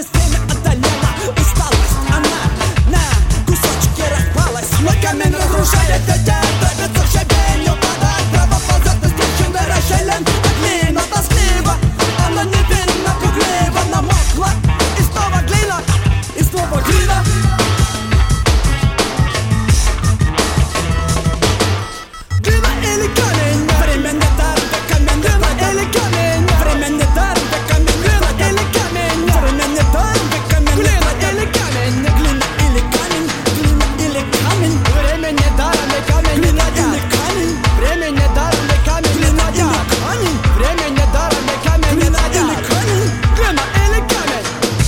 Через время одолела усталость. Она на кусочки распалась, но камень разрушает детей. Добиться щебенью падает, право ползет из трещин расщелин. А глина тосклива, она невинно пуглива. Намокла, и снова глина, и снова глина. Глина или камень, время не даром, как камень. Глина или камень, время не даром, как камень. Глина или камень, время не даром, как камень. Глина или камень, глина или камень, глина или камень. Время не даром, и камень. Глина или камень, время не даром, и камень. Глина или камень, время не даром, и камень. Глина или камень, глина или камень.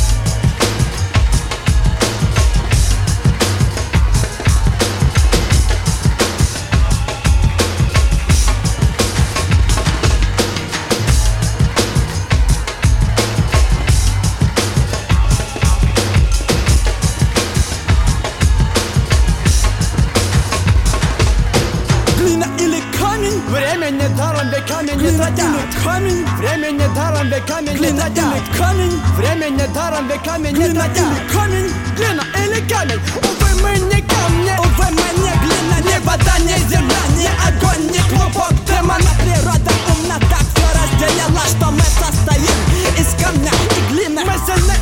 Глина или камень, время не даром, век камень не тратят. Камень, время не даром, век камень не тратят. Камень, время не даром, век камень не тратят. Камень, глина или камень. Увы, мы не камни, увы, мы не глина, не вода, не земля, не огонь, не клубок демона. Природа умна, так все разделила, что мы состоим из камня и глины. Мы сильны